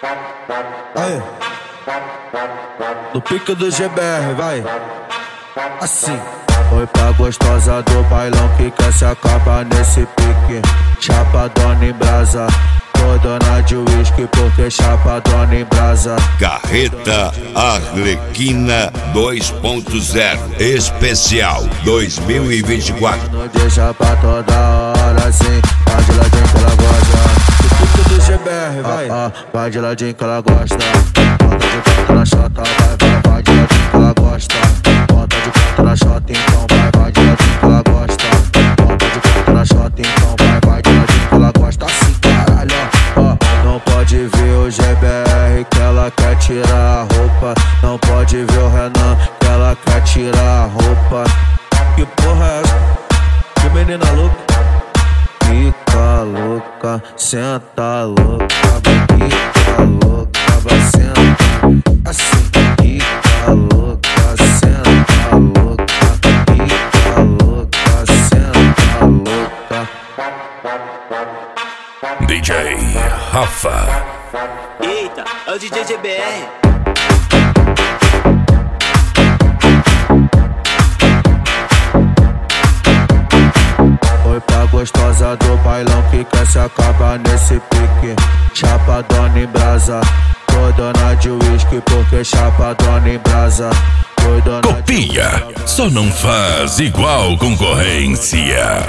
Aí, no pique do GBR, vai. Assim. Foi pra gostosa do bailão que quer se acabar nesse pique. Chapadona em brasa, tô dona de uísque porque chapadona em brasa. Carreta Arlequina 2.0 Especial 2024. Não deixa pra toda hora assim, vai de ladinho que ela gosta. No pique do GBR, vai. Vai de ladinho que ela gosta. Bota de quatro na chota, vai de ladinho que ela gosta. Bota de quatro na chota, então vai de ladinho que ela gosta. Bota de quatro na chota, então vai de ladinho que ela gosta. Assim, caralho, ó. Não pode ver o GBR que ela quer tirar a roupa. Não pode ver o Renan que ela quer tirar a roupa. Que porra é essa? Que menina louca. Fica louca, senta louca, vai fica louca, vai sentar. Assim, fica louca, senta louca, fica louca, senta louca. DJ Rafa. Eita, é o DJ GBR. Foi pra gostosa do bailão que quer se acabar nesse pique. Chapadona em brasa, tô dona de uísque porque chapadona em brasa. Copia, só não faz igual concorrência.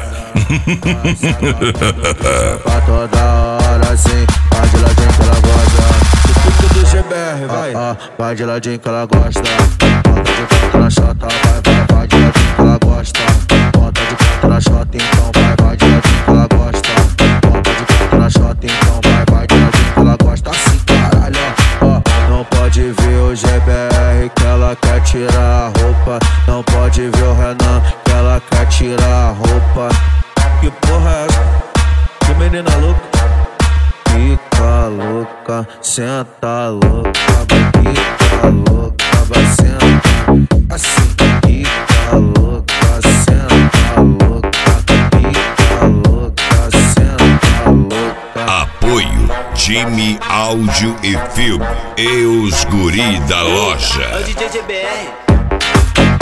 Pra toda hora assim, vai de ladinho que ela gosta. No pique do GBR, vai. Vai de ladinho que ela gosta. Bota de quatro na chota, vai de ladinho que ela gosta. Bota de quatro na chota, então vai de ladinho que ela gosta. Bota de quatro na chota, então vai de ladinho que ela gosta. Assim, caralho, ó. Não pode ver o GBR que ela quer tirar a roupa. Não pode ver o Renan que ela quer tirar a roupa. Que porra é essa? Que menina louca. Fica louca, senta louca, vai fica louca, vai sentar. Assim, fica louca, senta louca, fica louca, senta louca. Apoio Time Áudio e Filme e os guri da loja. É o DJ GBR.